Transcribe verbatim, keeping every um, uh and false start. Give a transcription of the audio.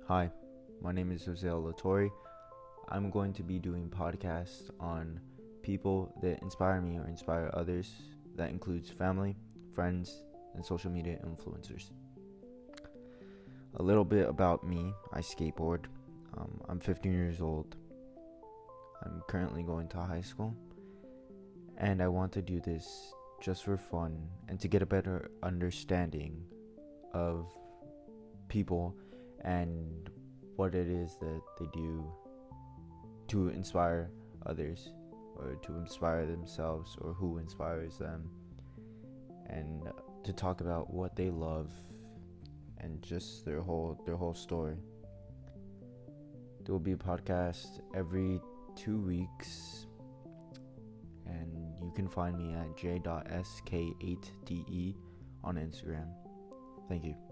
Hi, my name is Jose Latori. I'm going to be doing podcasts on people that inspire me or inspire others. That includes family, friends, and social media influencers. A little bit about me. I skateboard. Um, I'm fifteen years old. I'm currently going to high school. And I want to do this just for fun and to get a better understanding of people and what it is that they do to inspire others or to inspire themselves or who inspires them, and to talk about what they love and just their whole their whole story. There will be a podcast every two weeks, and you can find me at j dot s k eight d e on Instagram. Thank you.